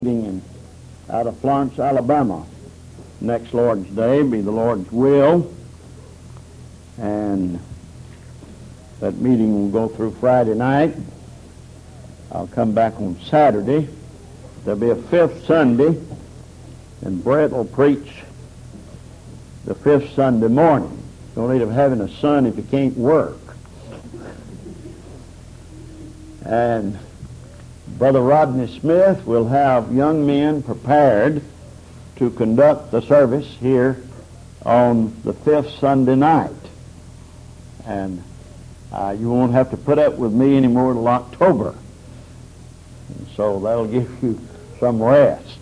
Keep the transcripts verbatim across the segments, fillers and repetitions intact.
in, out of Florence, Alabama. Next Lord's Day be the Lord's will, and that meeting will go through Friday night. I'll come back on Saturday. There'll be a fifth Sunday, and Brett will preach the fifth Sunday morning. No need of having a son if you can't work. And Brother Rodney Smith will have young men prepared to conduct the service here on the fifth Sunday night. And uh, you won't have to put up with me anymore till October. And so that'll give you some rest.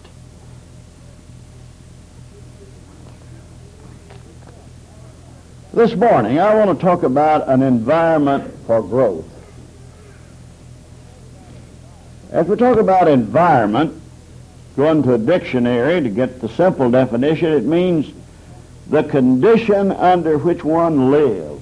This morning I want to talk about an environment for growth. As we talk about environment, going to a dictionary to get the simple definition, it means the condition under which one lives.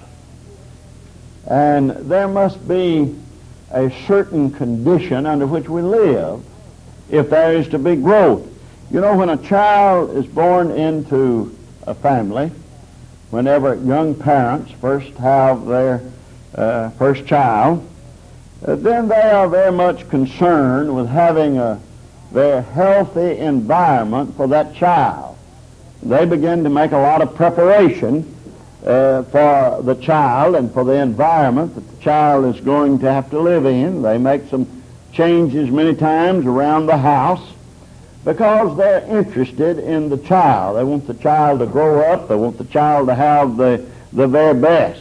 And there must be a certain condition under which we live if there is to be growth. You know, when a child is born into a family, whenever young parents first have their uh, first child, Uh, then they are very much concerned with having a very healthy environment for that child. They begin to make a lot of preparation uh, for the child and for the environment that the child is going to have to live in. They make some changes many times around the house because they're interested in the child. They want the child to grow up. They want the child to have the, the very best.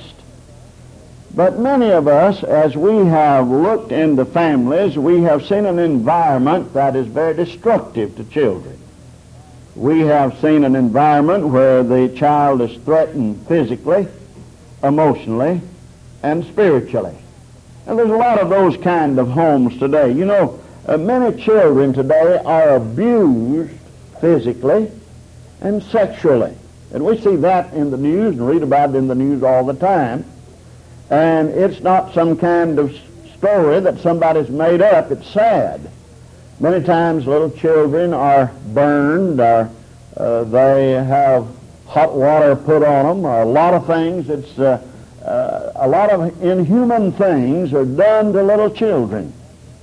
But many of us, as we have looked into families, we have seen an environment that is very destructive to children. We have seen an environment where the child is threatened physically, emotionally, and spiritually. And there's a lot of those kind of homes today. You know, uh, many children today are abused physically and sexually. And we see that in the news and read about it in the news all the time. And it's not some kind of story that somebody's made up. It's sad. Many times little children are burned, or uh, they have hot water put on them, or a lot of things. It's uh, uh, a lot of inhuman things are done to little children.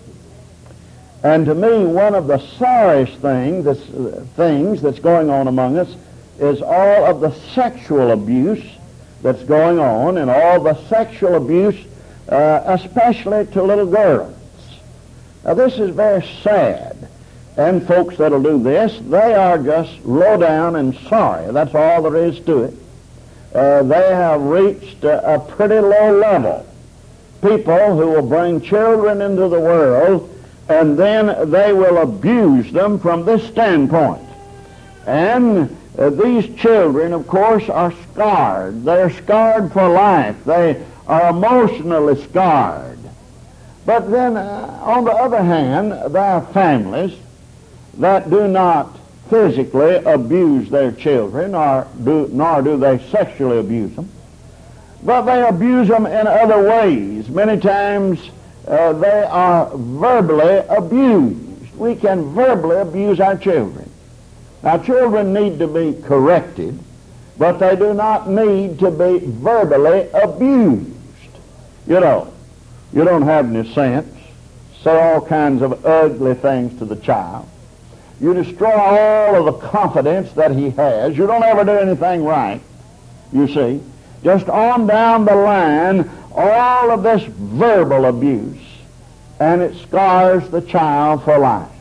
And to me, one of the sorriest thing that's, uh, things that's going on among us is all of the sexual abuse that's going on, and all the sexual abuse, uh, especially to little girls. Now, this is very sad. And folks that'll do this, they are just low down and sorry. That's all there is to it. Uh, they have reached a, a pretty low level. People who will bring children into the world, and then they will abuse them from this standpoint. And Uh, these children, of course, are scarred. They're scarred for life. They are emotionally scarred. But then, uh, on the other hand, there are families that do not physically abuse their children, or do, nor do they sexually abuse them, but they abuse them in other ways. Many times uh, they are verbally abused. We can verbally abuse our children. Now, children need to be corrected, but they do not need to be verbally abused. You know, you don't have any sense. Say all kinds of ugly things to the child. You destroy all of the confidence that he has. You don't ever do anything right, you see. Just on down the line, all of this verbal abuse, and it scars the child for life.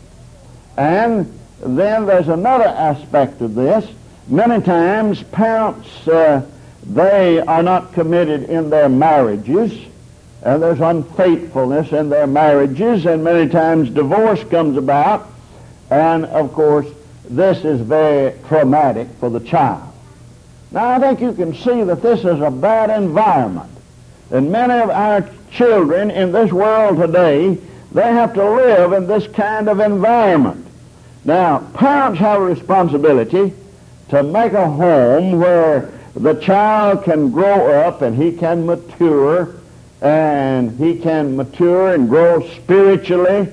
And then there's another aspect of this. Many times parents, uh, they are not committed in their marriages, and there's unfaithfulness in their marriages, and many times divorce comes about, and of course this is very traumatic for the child. Now, I think you can see that this is a bad environment, and many of our children in this world today, they have to live in this kind of environment. Now, parents have a responsibility to make a home where the child can grow up and he can mature, and he can mature and grow spiritually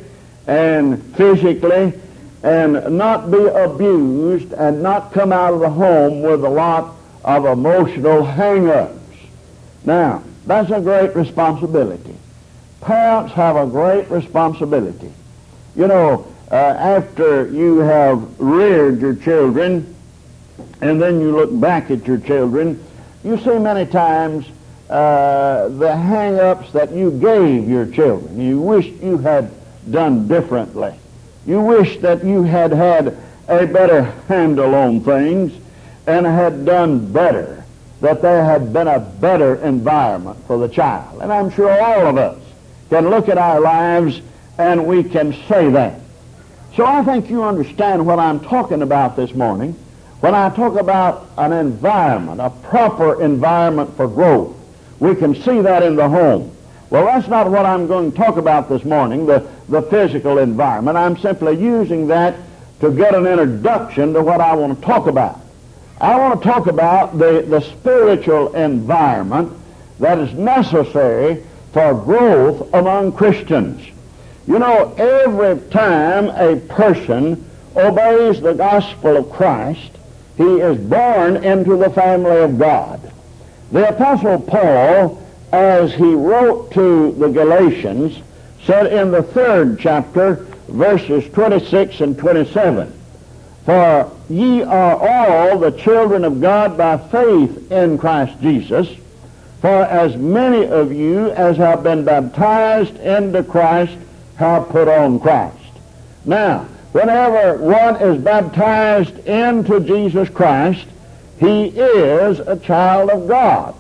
and physically, and not be abused and not come out of the home with a lot of emotional hang-ups. Now, that's a great responsibility. Parents have a great responsibility. You know, uh, after you have reared your children, and then you look back at your children, you see many times uh, the hang-ups that you gave your children. You wish you had done differently. You wish that you had had a better handle on things and had done better, that there had been a better environment for the child. And I'm sure all of us can look at our lives and we can say that. So I think you understand what I'm talking about this morning when I talk about an environment, a proper environment for growth. We can see that in the home. Well, that's not what I'm going to talk about this morning, the, the physical environment. I'm simply using that to get an introduction to what I want to talk about. I want to talk about the, the spiritual environment that is necessary for growth among Christians. You know, every time a person obeys the gospel of Christ, he is born into the family of God. The Apostle Paul, as he wrote to the Galatians, said in the third chapter, verses twenty-six and twenty-seven, "For ye are all the children of God by faith in Christ Jesus, for as many of you as have been baptized into Christ have put on Christ." Now, whenever one is baptized into Jesus Christ, he is a child of God.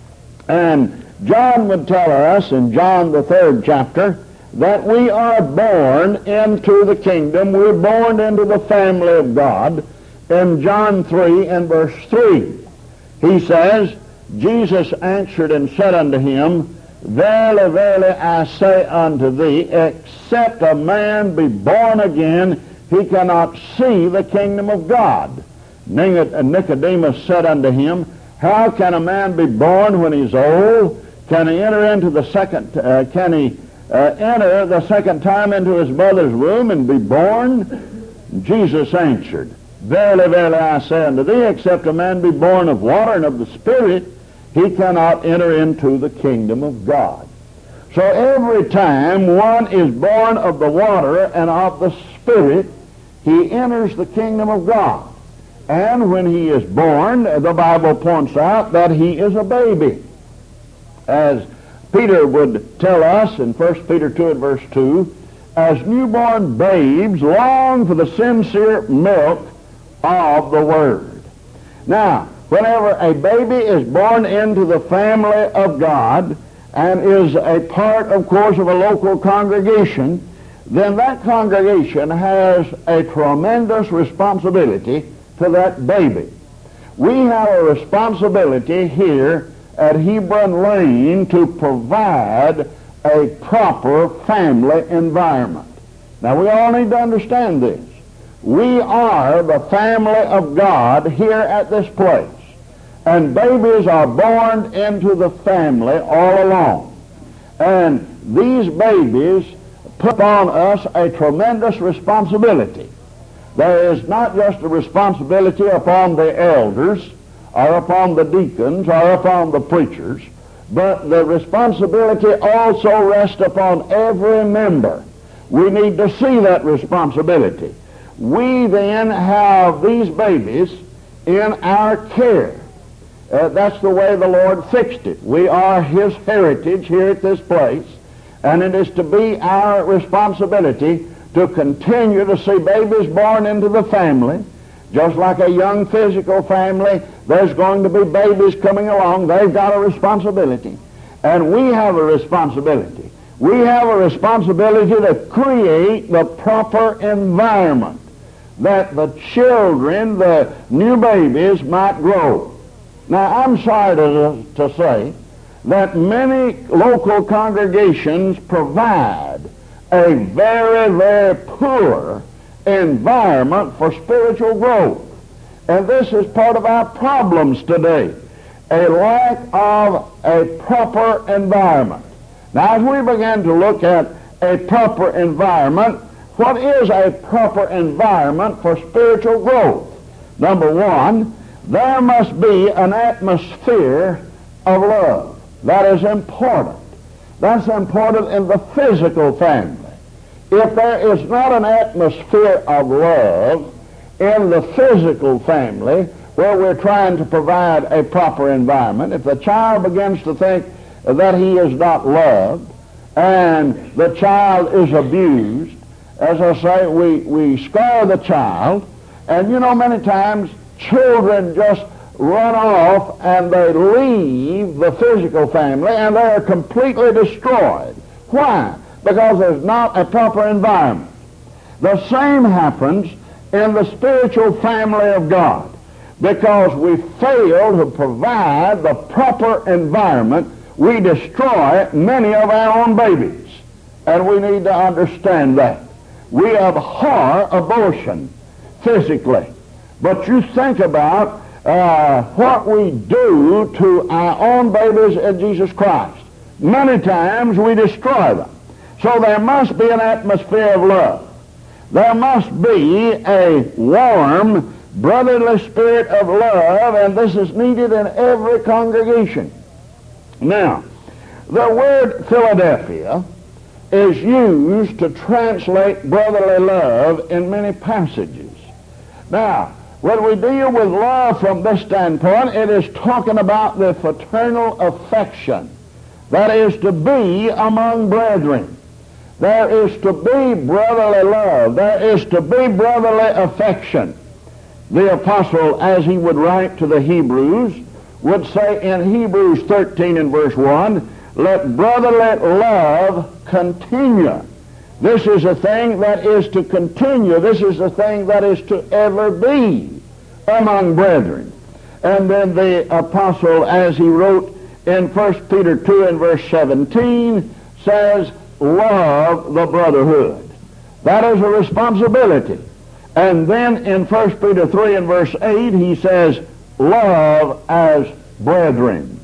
And John would tell us in John the third chapter that we are born into the kingdom. We're born into the family of God. In John three and verse three, he says, "Jesus answered and said unto him, Verily, verily, I say unto thee, except a man be born again, he cannot see the kingdom of God. Nicodemus said unto him, How can a man be born when he's old? Can he enter into the second? Uh, can he uh, enter the second time into his mother's womb and be born?" Jesus answered, "Verily, verily, I say unto thee, except a man be born of water and of the Spirit, he cannot enter into the kingdom of God." So every time one is born of the water and of the Spirit, he enters the kingdom of God. And when he is born, the Bible points out that he is a baby. As Peter would tell us in First Peter two and verse two, "As newborn babes long for the sincere milk of the Word." Now, whenever a baby is born into the family of God and is a part, of course, of a local congregation, then that congregation has a tremendous responsibility to that baby. We have a responsibility here at Hebron Lane to provide a proper family environment. Now, we all need to understand this. We are the family of God here at this place. And babies are born into the family all along. And these babies put on us a tremendous responsibility. There is not just a responsibility upon the elders, or upon the deacons, or upon the preachers, but the responsibility also rests upon every member. We need to see that responsibility. We then have these babies in our care. Uh, that's the way the Lord fixed it. We are His heritage here at this place, and it is to be our responsibility to continue to see babies born into the family. Just like a young physical family, there's going to be babies coming along. They've got a responsibility. And we have a responsibility. We have a responsibility to create the proper environment that the children, the new babies, might grow. Now, I'm sorry to, to say that many local congregations provide a very, very poor environment for spiritual growth. And this is part of our problems today, a lack of a proper environment. Now, as we begin to look at a proper environment, what is a proper environment for spiritual growth? Number one, there must be an atmosphere of love. That is important. That's important in the physical family. If there is not an atmosphere of love in the physical family where we're trying to provide a proper environment, if the child begins to think that he is not loved and the child is abused, as I say, we, we scar the child, and you know many times children just run off and they leave the physical family and they are completely destroyed. Why? Because there's not a proper environment. The same happens in the spiritual family of God. Because we fail to provide the proper environment, we destroy many of our own babies. And we need to understand that. We abhor abortion physically. But you think about uh, what we do to our own babies in Jesus Christ. Many times we destroy them. So there must be an atmosphere of love. There must be a warm, brotherly spirit of love, and this is needed in every congregation. Now, the word Philadelphia is used to translate brotherly love in many passages. Now, when we deal with love from this standpoint, it is talking about the fraternal affection that is to be among brethren. There is to be brotherly love. There is to be brotherly affection. The apostle, as he would write to the Hebrews, would say in Hebrews thirteen and verse one, let brotherly love continue. This is a thing that is to continue. This is a thing that is to ever be among brethren. And then the apostle, as he wrote in First Peter two and verse seventeen, says, love the brotherhood. That is a responsibility. And then in First Peter three and verse eight, he says, love as brethren.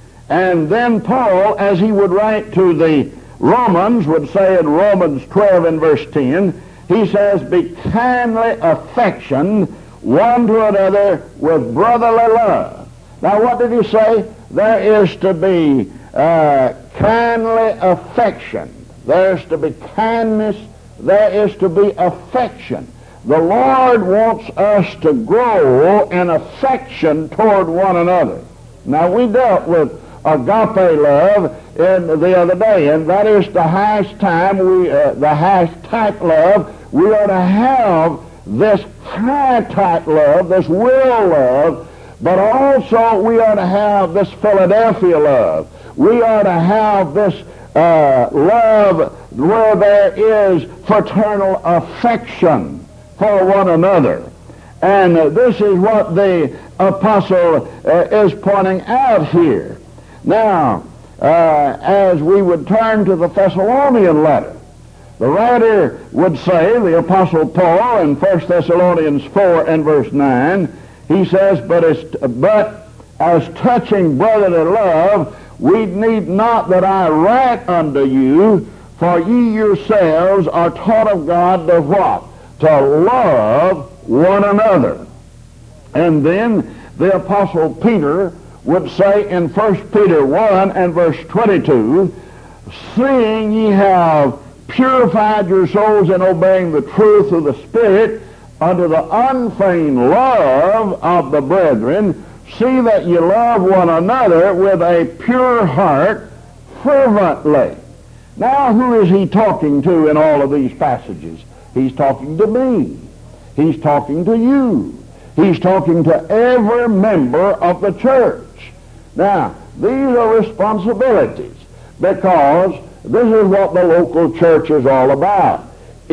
And then Paul, as he would write to the Romans, would say in Romans twelve and verse ten, he says, be kindly affection one to another with brotherly love. Now what did he say? There is to be uh, kindly affection. There is to be kindness. There is to be affection. The Lord wants us to grow in affection toward one another. Now, we dealt with agape love in the other day, and that is the highest time, we, uh, the highest type love. We are to have this high type love, this will love, but also we are to have this Philadelphia love. We are to have this uh, love where there is fraternal affection for one another. And uh, this is what the apostle uh, is pointing out here. Now, uh, as we would turn to the Thessalonian letter, the writer would say, the apostle Paul in First Thessalonians four and verse nine, he says, but as, but as touching brotherly love, we need not that I write unto you, for ye yourselves are taught of God to what? To love one another. And then the apostle Peter would say in First Peter one and verse twenty-two, seeing ye have purified your souls in obeying the truth of the Spirit unto the unfeigned love of the brethren, see that ye love one another with a pure heart fervently. Now, who is he talking to in all of these passages? He's talking to me. He's talking to you. He's talking to every member of the church. Now, these are responsibilities, because this is what the local church is all about.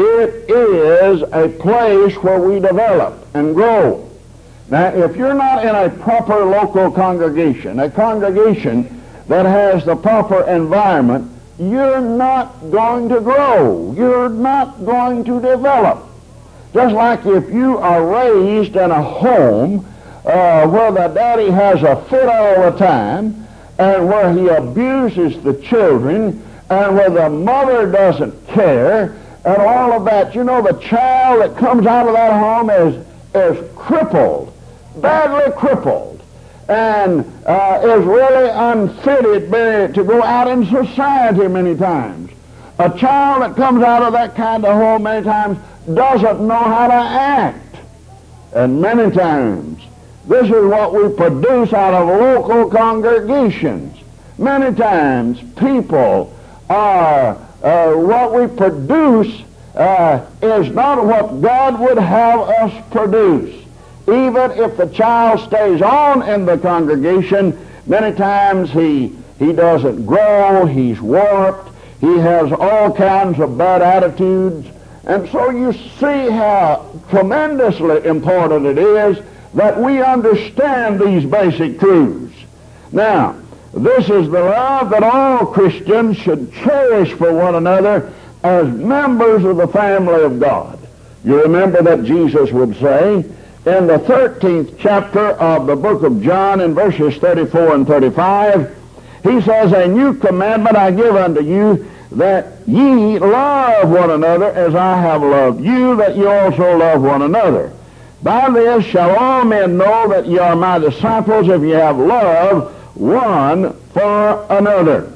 It is a place where we develop and grow. Now, if you're not in a proper local congregation, a congregation that has the proper environment, you're not going to grow. You're not going to develop. Just like if you are raised in a home uh, where the daddy has a fit all the time, and where he abuses the children, and where the mother doesn't care, and all of that. You know, the child that comes out of that home is, is crippled, badly crippled, and uh, is really unfitted to go out in society many times. A child that comes out of that kind of home many times doesn't know how to act. And many times, this is what we produce out of local congregations. Many times, people are, uh, what we produce uh, is not what God would have us produce. Even if the child stays on in the congregation, many times he, he doesn't grow, he's warped, he has all kinds of bad attitudes. And so you see how tremendously important it is that we understand these basic truths. Now, this is the love that all Christians should cherish for one another as members of the family of God. You remember that Jesus would say in the thirteenth chapter of the book of John in verses thirty-four and thirty-five, he says, "A new commandment I give unto you, that ye love one another as I have loved you, that ye also love one another. By this shall all men know that ye are my disciples, if ye have love one for another."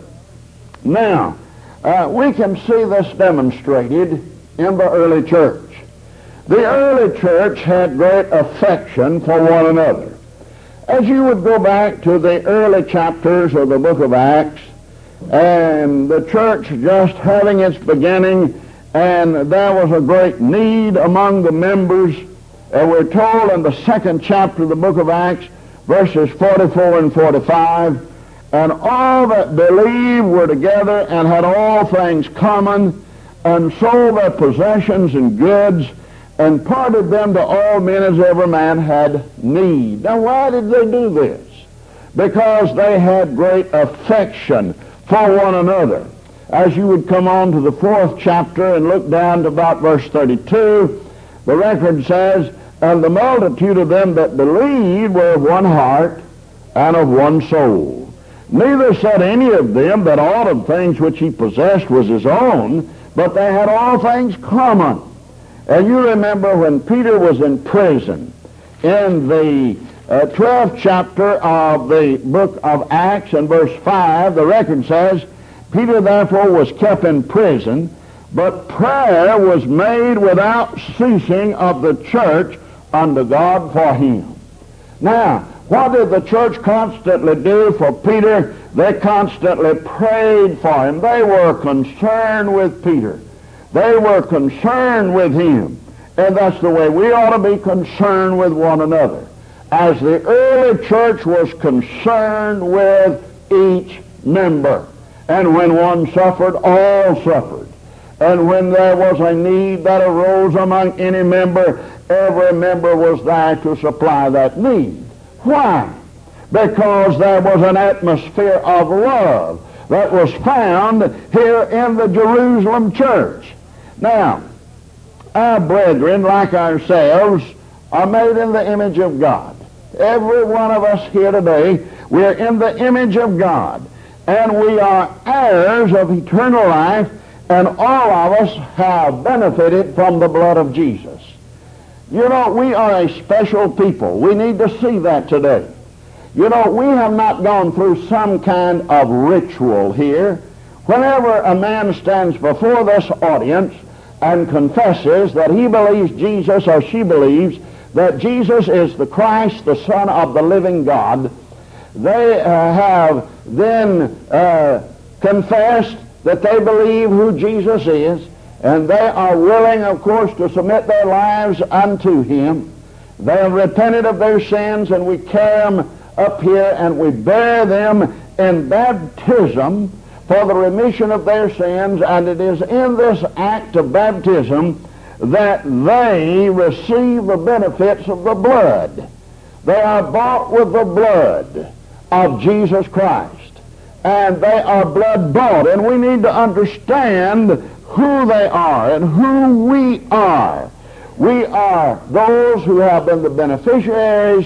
Now, uh, we can see this demonstrated in the early church. The early church had great affection for one another. As you would go back to the early chapters of the book of Acts, and the church just having its beginning, and there was a great need among the members. And we're told in the second chapter of the book of Acts, verses forty-four and forty-five, "And all that believed were together and had all things common, and sold their possessions and goods, and parted them to all men as every man had need." Now, why did they do this? Because they had great affection for one another. As you would come on to the fourth chapter and look down to about verse thirty-two, the record says, "And the multitude of them that believed were of one heart and of one soul. Neither said any of them that aught of things which he possessed was his own, but they had all things common." And you remember when Peter was in prison, in the uh, twelfth chapter of the book of Acts and verse five, the record says, "Peter therefore was kept in prison, but prayer was made without ceasing of the church unto God for him." Now, what did the church constantly do for Peter? They constantly prayed for him. They were concerned with Peter. They were concerned with him. And that's the way we ought to be concerned with one another. As the early church was concerned with each member. And when one suffered, all suffered. And when there was a need that arose among any member, every member was there to supply that need. Why? Because there was an atmosphere of love that was found here in the Jerusalem church. Now, our brethren, like ourselves, are made in the image of God. Every one of us here today, we're in the image of God. And we are heirs of eternal life, and all of us have benefited from the blood of Jesus. You know, we are a special people. We need to see that today. You know, we have not gone through some kind of ritual here. Whenever a man stands before this audience and confesses that he believes Jesus, or she believes that Jesus is the Christ, the Son of the living God, they uh, have then uh, confessed that they believe who Jesus is, and they are willing, of course, to submit their lives unto him. They have repented of their sins, and we carry them up here, and we bear them in baptism for the remission of their sins, and it is in this act of baptism that they receive the benefits of the blood. They are bought with the blood of Jesus Christ, and they are blood bought, and we need to understand who they are and who we are. We are those who have been the beneficiaries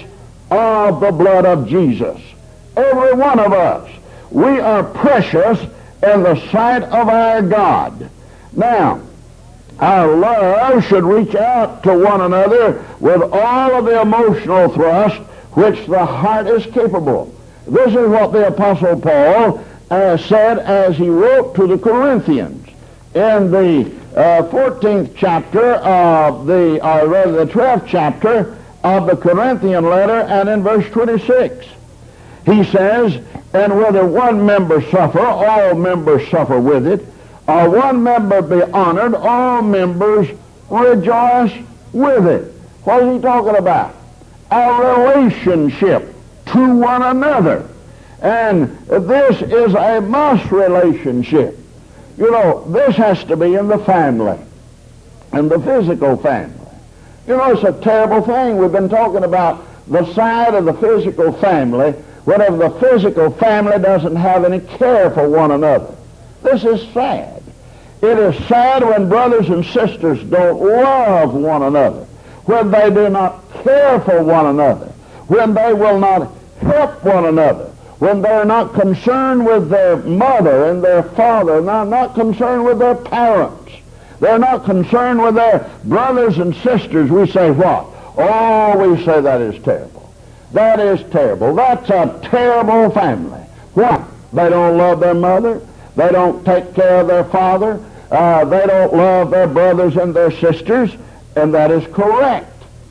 of the blood of Jesus. Every one of us. We are precious in the sight of our God. Now, Our love should reach out to one another with all of the emotional thrust which the heart is capable. This is what the Apostle Paul uh, said as he wrote to the Corinthians in the uh, fourteenth chapter of the, or rather the twelfth chapter of the Corinthian letter, and in verse twenty-six. He says, and whether one member suffer, all members suffer with it, or one member be honored, all members rejoice with it. What is he talking about? Our relationship to one another. And this is a must relationship. You know, this has to be in the family, in the physical family. You know, it's a terrible thing. We've been talking about the side of the physical family, whenever the physical family doesn't have any care for one another. This is sad. It is sad when brothers and sisters don't love one another, when they do not care for one another, when they will not help one another, when they're not concerned with their mother and their father, not, not concerned with their parents. They're not concerned with their brothers and sisters. We say what? Oh, we say that is terrible. That is terrible. That's a terrible family. What? They don't love their mother. They don't take care of their father. Uh, they don't love their brothers and their sisters. And that is correct.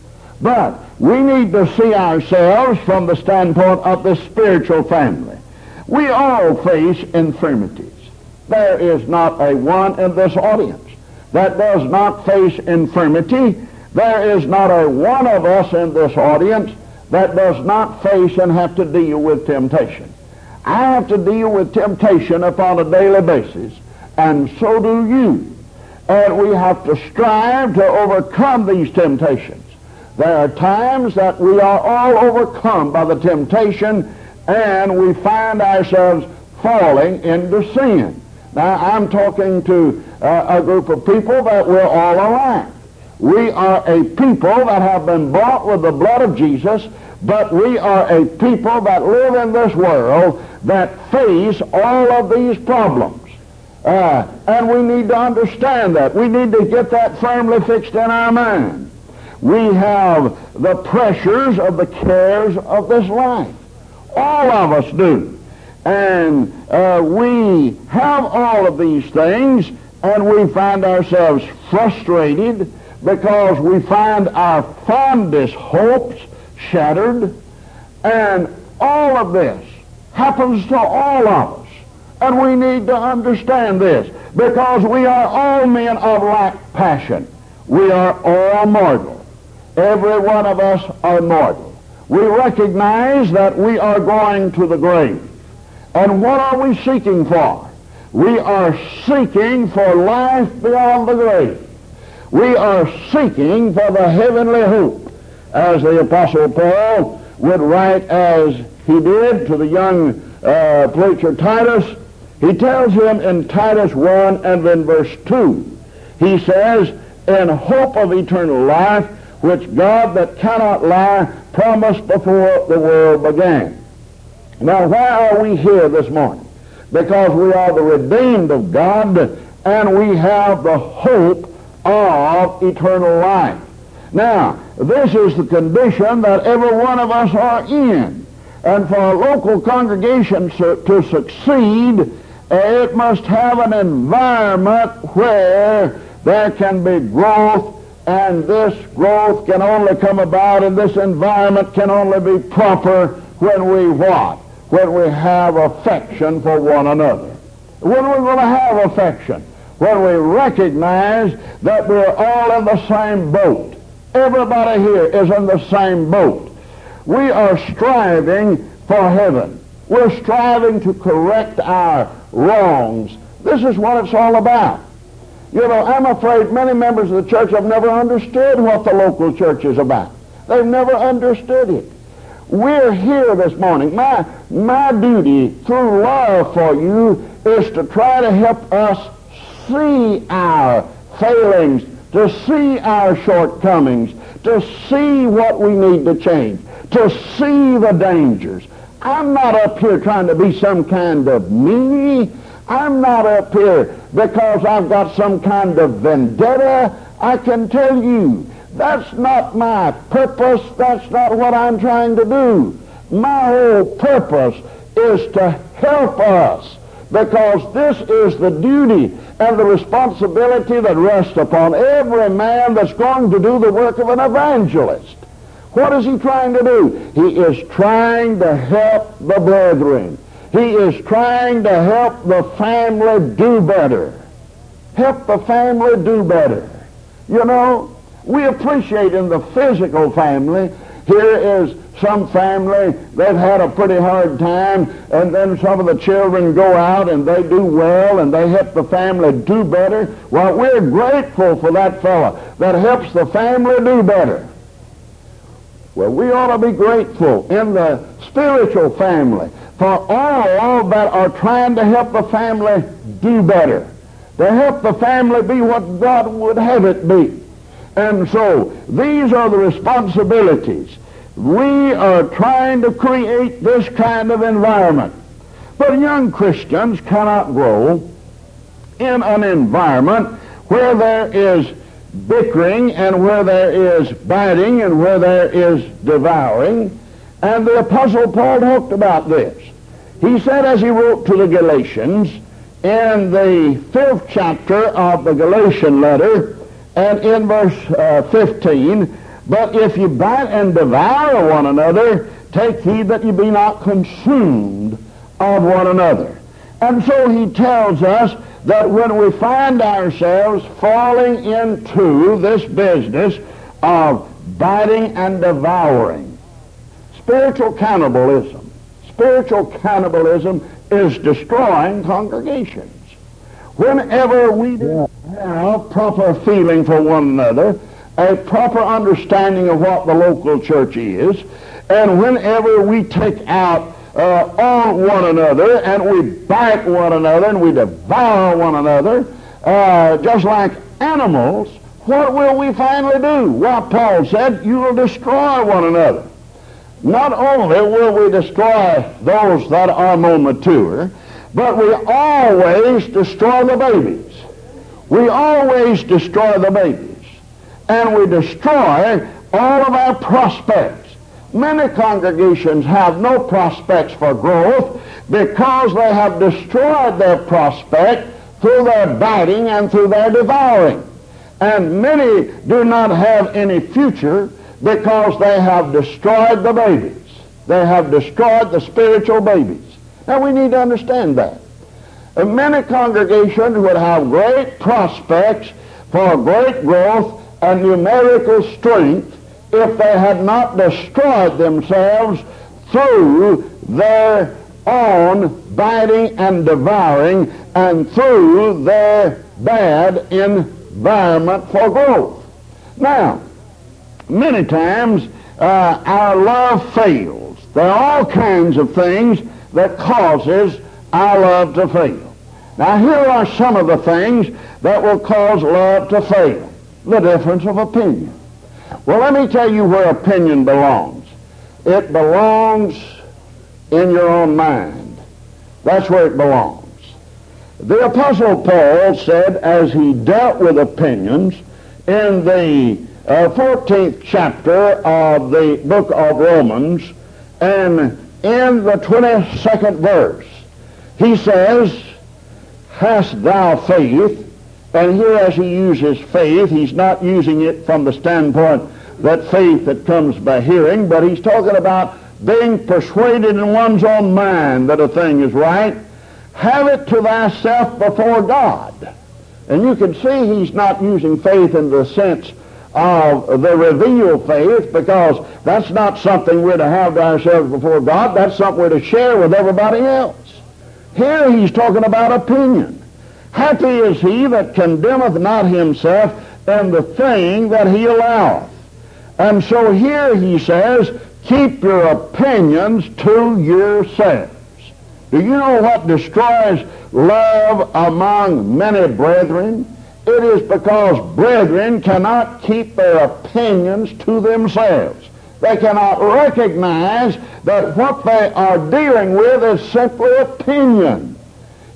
But we need to see ourselves from the standpoint of the spiritual family. We all face infirmities. There is not a one in this audience that does not face infirmity. There is not a one of us in this audience that does not face and have to deal with temptation. I have to deal with temptation upon a daily basis, and so do you. And we have to strive to overcome these temptations. There are times that we are all overcome by the temptation, and we find ourselves falling into sin. Now, I'm talking to uh, a group of people that we're all alike. We are a people that have been bought with the blood of Jesus, but we are a people that live in this world that face all of these problems. Uh, and we need to understand that. We need to get that firmly fixed in our mind. We have the pressures of the cares of this life. All of us do. And uh, we have all of these things, and we find ourselves frustrated because we find our fondest hopes shattered. And all of this happens to all of us. And we need to understand this, because we are all men of like passion. We are all mortal. Every one of us are mortal. We recognize that we are going to the grave. And what are we seeking for? We are seeking for life beyond the grave. We are seeking for the heavenly hope, as the Apostle Paul would write as he did to the young uh, preacher Titus. He tells him in Titus one and in verse two, he says, in hope of eternal life, which God that cannot lie promised before the world began. Now, why are we here this morning? Because we are the redeemed of God, and we have the hope of eternal life. Now, this is the condition that every one of us are in. And for a local congregation to succeed, it must have an environment where there can be growth, and this growth can only come about, and this environment can only be proper when we what? When we have affection for one another. When we're going to have affection? When we recognize that we're all in the same boat. Everybody here is in the same boat. We are striving for heaven. We're striving to correct our wrongs. This is what it's all about. You know, I'm afraid many members of the church have never understood what the local church is about. They've never understood it. We're here this morning. My, my duty through love for you is to try to help us see our failings, to see our shortcomings, to see what we need to change, to see the dangers. I'm not up here trying to be some kind of me. I'm not up here because I've got some kind of vendetta. I can tell you, that's not my purpose. That's not what I'm trying to do. My whole purpose is to help us, because this is the duty and the responsibility that rests upon every man that's going to do the work of an evangelist. What is he trying to do? He is trying to help the brethren. He is trying to help the family do better. Help the family do better. You know, we appreciate in the physical family, here is some family, they've had a pretty hard time, and then some of the children go out and they do well and they help the family do better. Well, we're grateful for that fellow that helps the family do better. Well, we ought to be grateful in the spiritual family for all that are trying to help the family do better, to help the family be what God would have it be. And so these are the responsibilities. We are trying to create this kind of environment. But young Christians cannot grow in an environment where there is bickering and where there is biting and where there is devouring. And the Apostle Paul talked about this. He said, as he wrote to the Galatians in the fifth chapter of the Galatian letter and in verse uh, fifteen, but if you bite and devour one another, take heed that you be not consumed of one another. And so he tells us that when we find ourselves falling into this business of biting and devouring, spiritual cannibalism, spiritual cannibalism is destroying congregations. Whenever we don't have proper feeling for one another, a proper understanding of what the local church is, and whenever we take out uh, on one another and we bite one another and we devour one another, uh, just like animals, what will we finally do? Well, Paul said, you will destroy one another. Not only will we destroy those that are more mature, but we always destroy the babies. We always destroy the babies. And we destroy all of our prospects. Many congregations have no prospects for growth because they have destroyed their prospect through their biting and through their devouring. And many do not have any future because they have destroyed the babies. They have destroyed the spiritual babies. Now we need to understand that. And many congregations would have great prospects for great growth and numerical strength if they had not destroyed themselves through their own biting and devouring and through their bad environment for growth. Now, many times uh, our love fails. There are all kinds of things that causes our love to fail. Now, here are some of the things that will cause love to fail. The difference of opinion. Well, let me tell you where opinion belongs. It belongs in your own mind. That's where it belongs. The Apostle Paul said, as he dealt with opinions in the uh, fourteenth chapter of the book of Romans, and in the twenty-second verse, he says, hast thou faith? And here as he uses faith, he's not using it from the standpoint that faith that comes by hearing, but he's talking about being persuaded in one's own mind that a thing is right. Have it to thyself before God. And you can see he's not using faith in the sense of the revealed faith, because that's not something we're to have to ourselves before God. That's something we're to share with everybody else. Here he's talking about opinion. Happy is he that condemneth not himself in the thing that he alloweth. And so here he says, keep your opinions to yourselves. Do you know what destroys love among many brethren? It is because brethren cannot keep their opinions to themselves. They cannot recognize that what they are dealing with is simply opinion.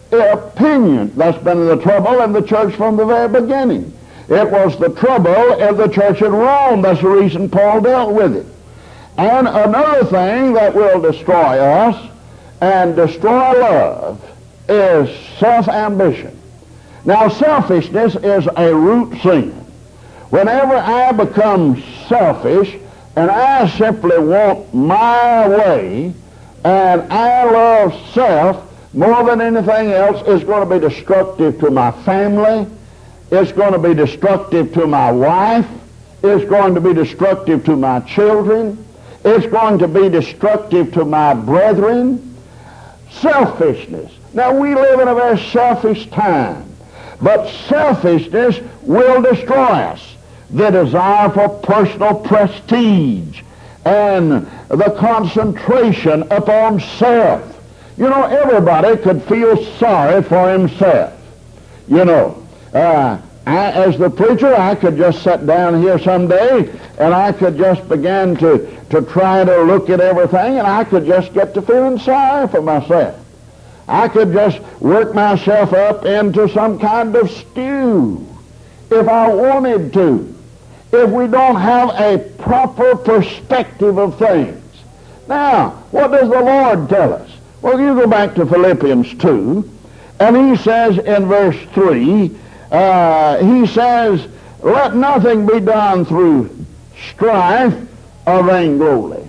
opinion. That's been the trouble in the church from the very beginning. It was the trouble in the church at Rome. That's the reason Paul dealt with it. And another thing that will destroy us and destroy love is self-ambition. Now, selfishness is a root sin. Whenever I become selfish and I simply want my way and I love self more than anything else, it's going to be destructive to my family. It's going to be destructive to my wife. It's going to be destructive to my children. It's going to be destructive to my brethren. Selfishness. Now, we live in a very selfish time, but selfishness will destroy us. The desire for personal prestige and the concentration upon self. You know, everybody could feel sorry for himself. You know, uh, I, as the preacher, I could just sit down here someday and I could just begin to, to try to look at everything, and I could just get to feeling sorry for myself. I could just work myself up into some kind of stew if I wanted to, if we don't have a proper perspective of things. Now, what does the Lord tell us? Well, you go back to Philippians two, and he says in verse three, uh, he says, let nothing be done through strife or vainglory,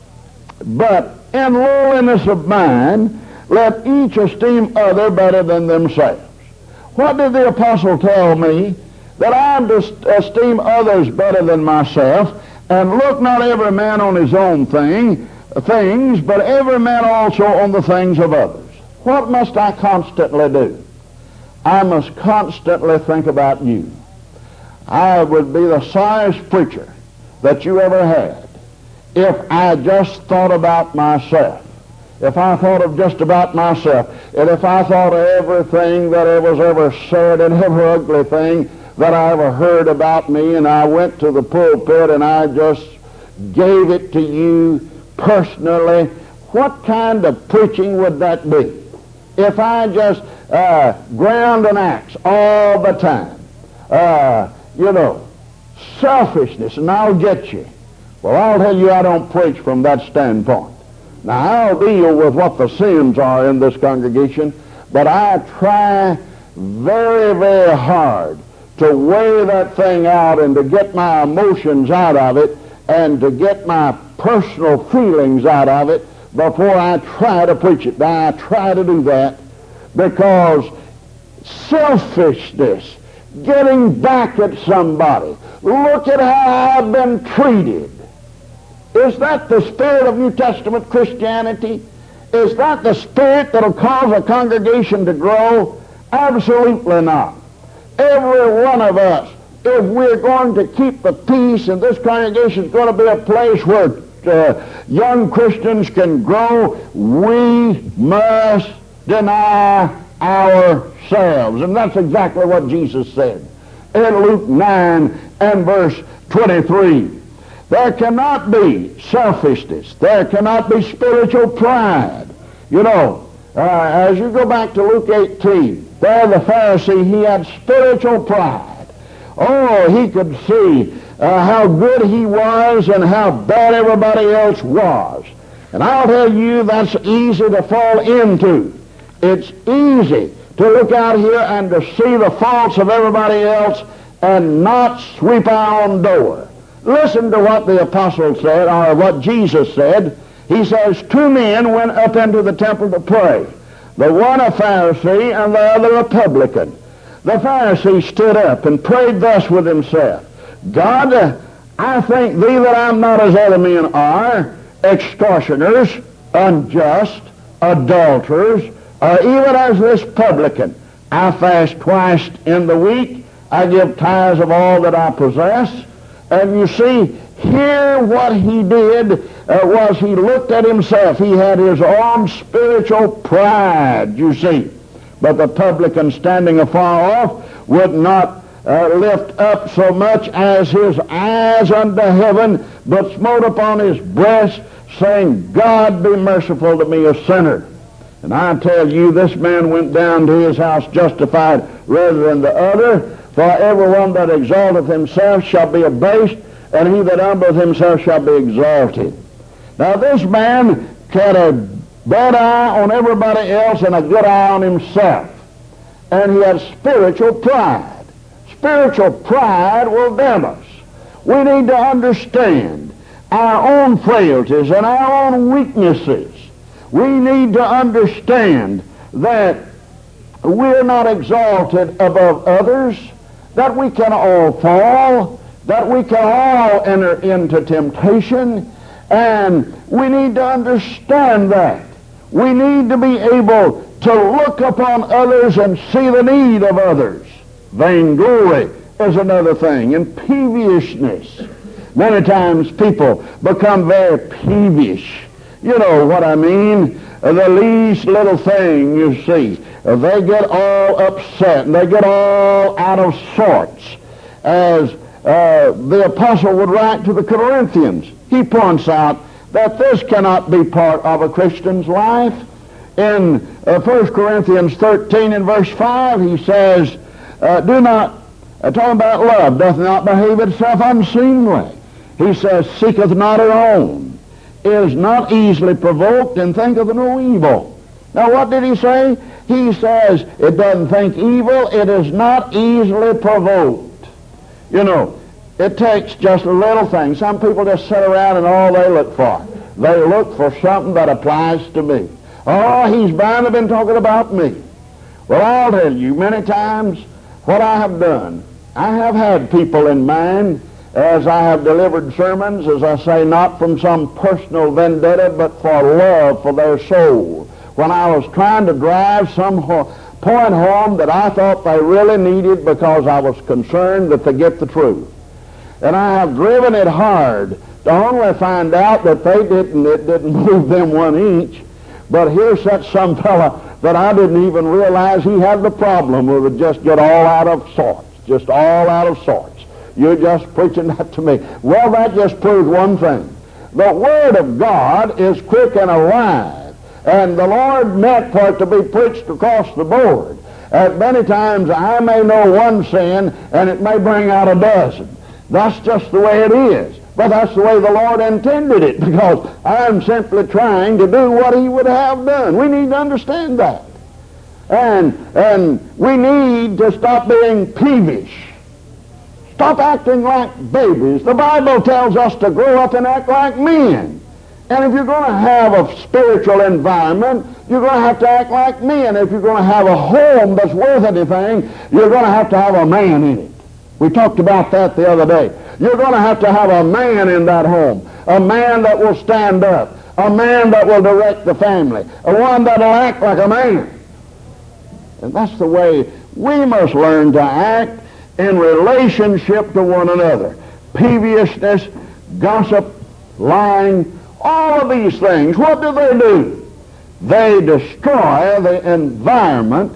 but in lowliness of mind, let each esteem other better than themselves. What did the apostle tell me? That I am to esteem others better than myself, and look not every man on his own thing, things, but every man also on the things of others. What must I constantly do? I must constantly think about you. I would be the sorriest preacher that you ever had if I just thought about myself. If I thought of just about myself, and if I thought of everything that was ever said and every ugly thing that I ever heard about me, and I went to the pulpit and I just gave it to you personally, what kind of preaching would that be? If I just uh, ground an axe all the time, uh, you know, selfishness, and I'll get you. Well, I'll tell you, I don't preach from that standpoint. Now, I'll deal with what the sins are in this congregation, but I try very, very hard to weigh that thing out and to get my emotions out of it and to get my personal feelings out of it before I try to preach it. Now, I try to do that because selfishness, getting back at somebody, look at how I've been treated. Is that the spirit of New Testament Christianity? Is that the spirit that will cause a congregation to grow? Absolutely not. Every one of us, if we're going to keep the peace, and this congregation is going to be a place where uh, young Christians can grow, we must deny ourselves. And that's exactly what Jesus said in Luke nine and verse twenty-three. There cannot be selfishness. There cannot be spiritual pride. You know, uh, as you go back to Luke eighteen, there the Pharisee, he had spiritual pride. Oh, he could see uh, how good he was and how bad everybody else was. And I'll tell you, that's easy to fall into. It's easy to look out here and to see the faults of everybody else and not sweep our own door. Listen to what the apostle said, or what Jesus said. He says, two men went up into the temple to pray, the one a Pharisee and the other a publican. The Pharisee stood up and prayed thus with himself, God, uh, I thank thee that I'm not as other men are, extortioners, unjust, adulterers, or even as this publican. I fast twice in the week. I give tithes of all that I possess. And you see, here what he did uh, was he looked at himself. He had his own spiritual pride, you see. But the publican standing afar off would not uh, lift up so much as his eyes unto heaven, but smote upon his breast, saying, God be merciful to me, a sinner. And I tell you, this man went down to his house justified rather than the other. For everyone that exalteth himself shall be abased, and he that humbleth himself shall be exalted. Now this man had a bad eye on everybody else and a good eye on himself. And he had spiritual pride. Spiritual pride will damn us. We need to understand our own frailties and our own weaknesses. We need to understand that we're not exalted above others, that we can all fall, that we can all enter into temptation, and we need to understand that. We need to be able to look upon others and see the need of others. Vainglory is another thing, and peevishness. Many times people become very peevish. You know what I mean? The least little thing, you see, they get all upset and they get all out of sorts. As uh, the apostle would write to the Corinthians, he points out that this cannot be part of a Christian's life. In uh, First Corinthians thirteen and verse five, he says, uh, do not, uh, talking about love, doth not behave itself unseemly. He says, seeketh not her own, is not easily provoked, and thinketh no evil. Now what did he say? He says it doesn't think evil, it is not easily provoked. You know, it takes just a little thing. Some people just sit around and all they look for, they look for something that applies to me. Oh, he's bound to have been talking about me. Well, I'll tell you, many times what I have done, I have had people in mind as I have delivered sermons, as I say, not from some personal vendetta, but for love for their soul. When I was trying to drive some ho- point home that I thought they really needed because I was concerned that they get the truth. And I have driven it hard to only find out that they didn't, it didn't move them one inch. But here sat some fella that I didn't even realize he had the problem with it, just get all out of sorts, just all out of sorts. You're just preaching that to me. Well, that just proves one thing. The Word of God is quick and alive, and the Lord meant for it to be preached across the board. At many times I may know one sin, and it may bring out a dozen. That's just the way it is. But that's the way the Lord intended it, because I'm simply trying to do what He would have done. We need to understand that. And, and we need to stop being peevish. Stop acting like babies. The Bible tells us to grow up and act like men. And if you're going to have a spiritual environment, you're going to have to act like men. If you're going to have a home that's worth anything, you're going to have to have a man in it. We talked about that the other day. You're going to have to have a man in that home, a man that will stand up, a man that will direct the family, a one that will act like a man. And that's the way we must learn to act in relationship to one another. Peevishness, gossip, lying, all of these things, what do they do? They destroy the environment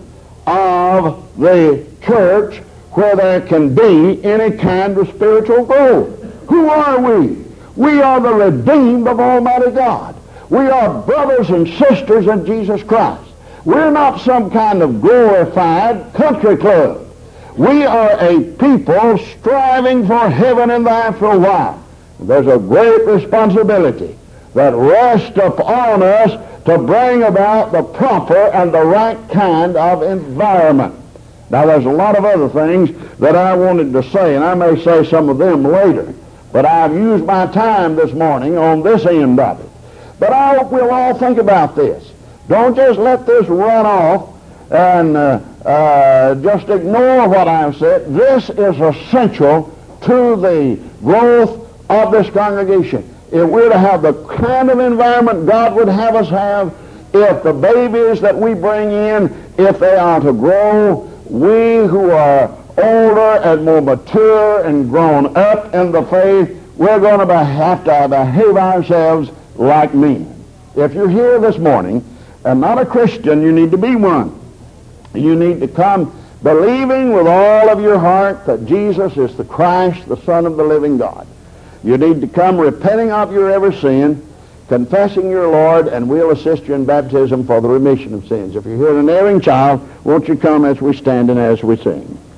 of the church where there can be any kind of spiritual growth. Who are we? We are the redeemed of Almighty God. We are brothers and sisters in Jesus Christ. We're not some kind of glorified country club. We are a people striving for heaven and the after while. There's a great responsibility that rests upon us to bring about the proper and the right kind of environment. Now, there's a lot of other things that I wanted to say, and I may say some of them later, but I've used my time this morning on this end of it. But I hope we'll all think about this. Don't just let this run off and uh, uh, just ignore what I've said. This is essential to the growth of this congregation. If we're to have the kind of environment God would have us have, if the babies that we bring in, if they are to grow, we who are older and more mature and grown up in the faith, we're going to have to behave ourselves like men. If you're here this morning and not a Christian, you need to be one. You need to come believing with all of your heart that Jesus is the Christ, the Son of the living God. You need to come repenting of your every sin, confessing your Lord, and we'll assist you in baptism for the remission of sins. If you're here an erring child, won't you come as we stand and as we sing?